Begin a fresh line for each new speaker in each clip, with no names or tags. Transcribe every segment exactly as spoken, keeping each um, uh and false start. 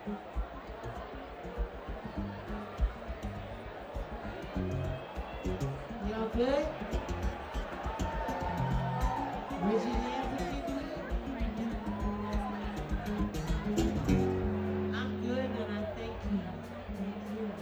Y'all good? Raise your hands if you good. I'm good and I thank you. Thank you.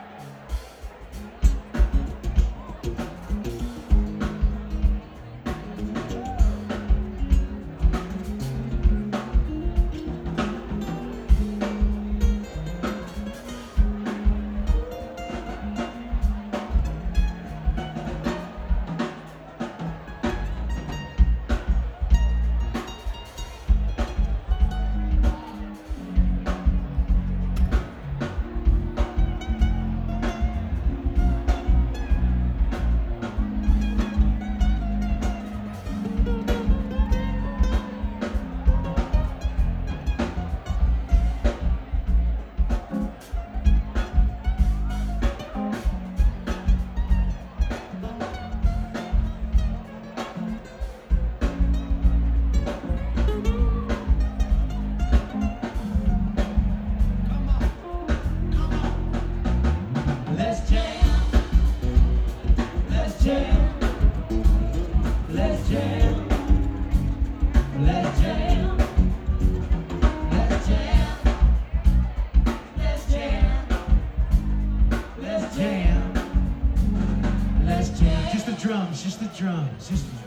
Let's jam, let's jam, let's jam, let's jam, let's jam, let's jam, let's jam, let's jam. Just the drums, just the drums, just the drums.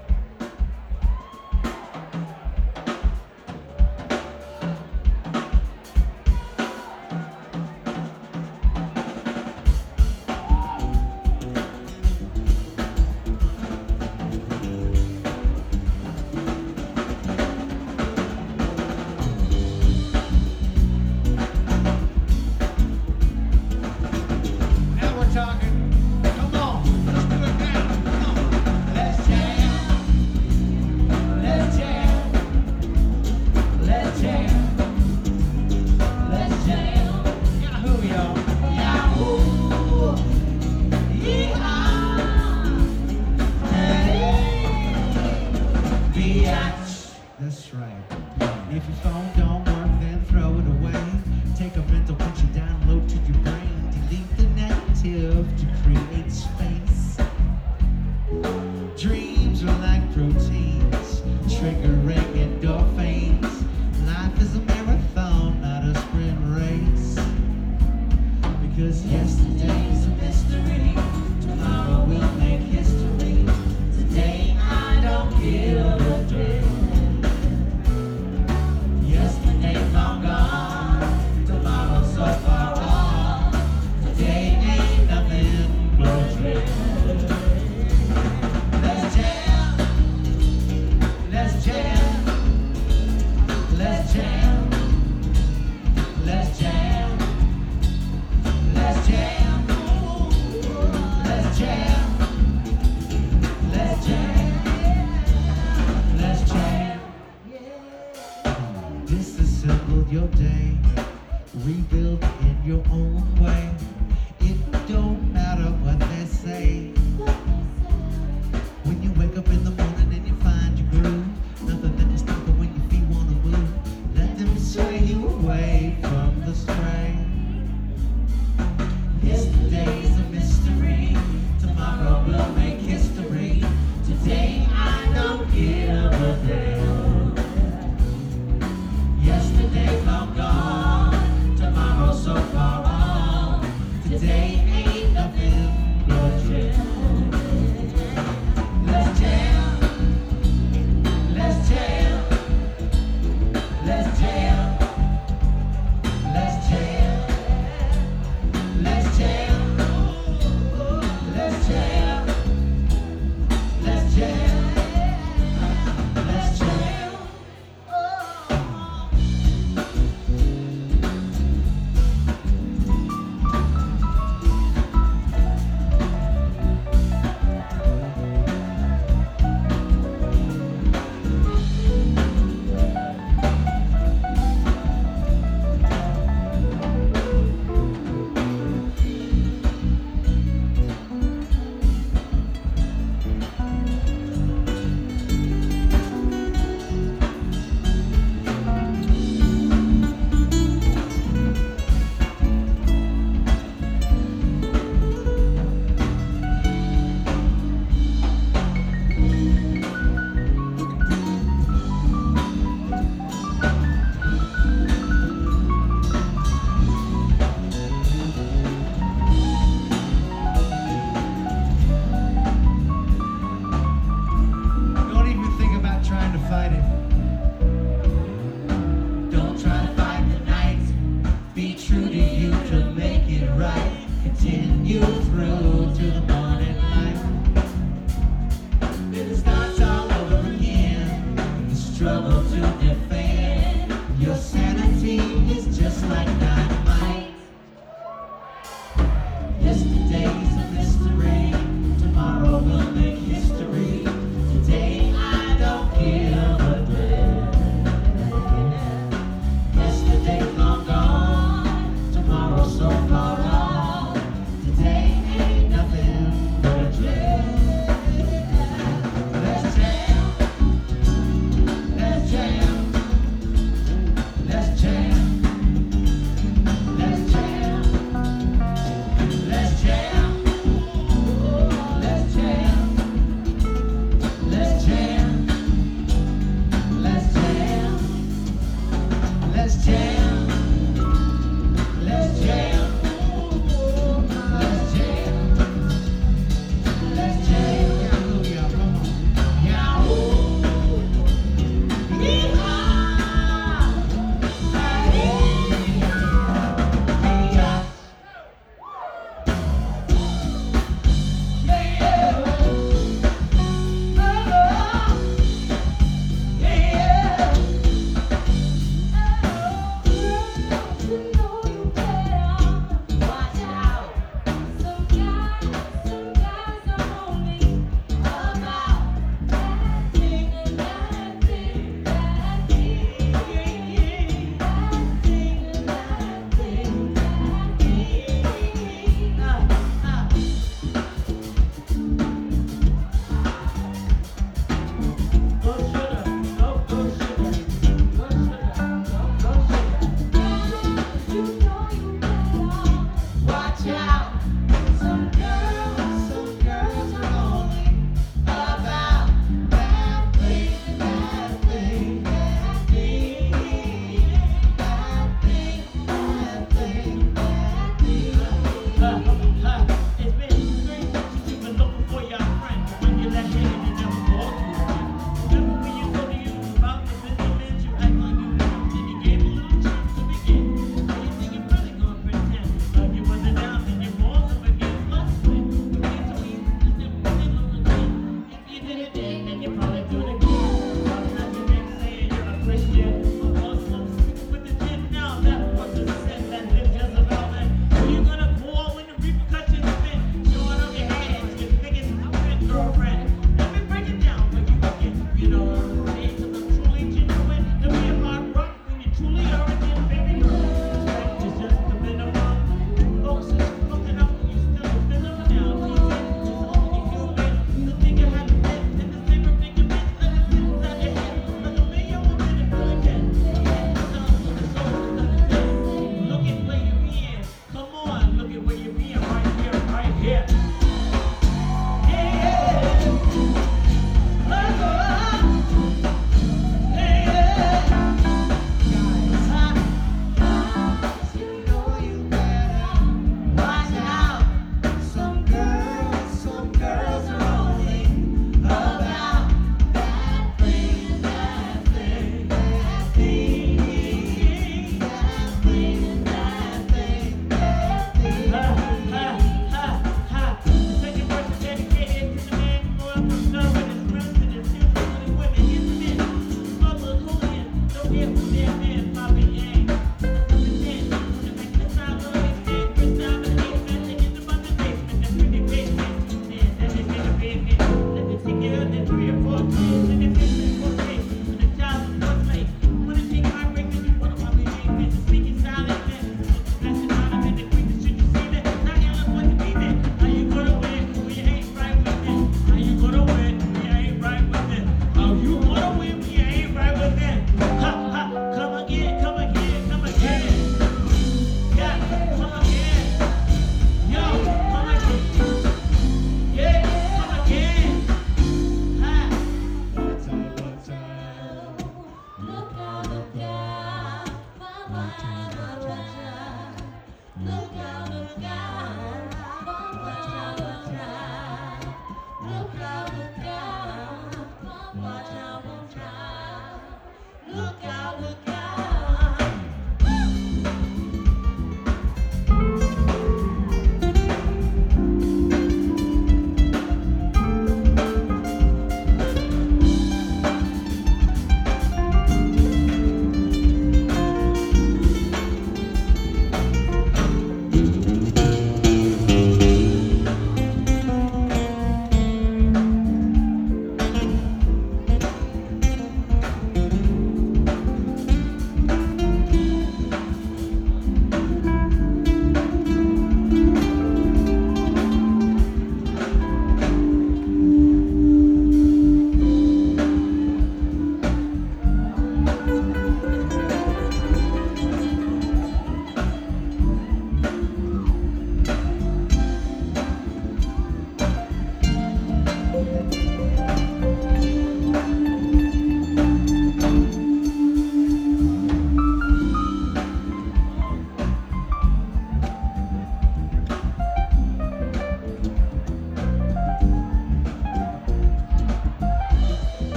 Talking. Come on, let's do it now. Come on. Let's jam. Let's jam. Let's jam. Let's jam. Yahoo, y'all. Yahoo. Yeehaw. Hey. Biatch. That's right. If your phone don't work, then throw it away. Take a mental picture, download to your brain. Delete the negative to create space. Dreams are like proteins, triggering endorphins. Life is a marathon, not a sprint race. Because yesterday's a mystery, tomorrow will make history. Today I don't give a damn. Yesterday's long gone, tomorrow's so far off. Today ain't nothing but dream. Let's jam, let's jam, let's jam, let's jam, let's jam, let's jam, let's jam, let's jam. Disassemble your day, rebuild in your own way. It don't matter what they say.